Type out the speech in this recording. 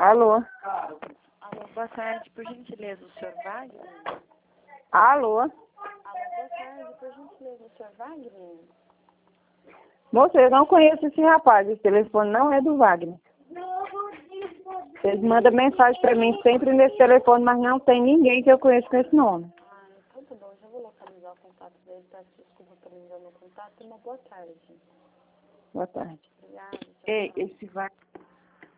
Alô? Alô, boa tarde, por gentileza, o senhor Wagner? Alô? Alô, boa tarde, por gentileza, o senhor Wagner? Moça, eu não conheço esse rapaz. Esse telefone não é do Wagner. Ele manda mensagem pra mim sempre nesse telefone, mas não tem ninguém que eu conheço com esse nome. Ah, então tá bom, já vou localizar o contato dele, peço desculpa por não dar meu contato. Uma boa tarde. Boa tarde. Obrigada. Ei, esse Wagner...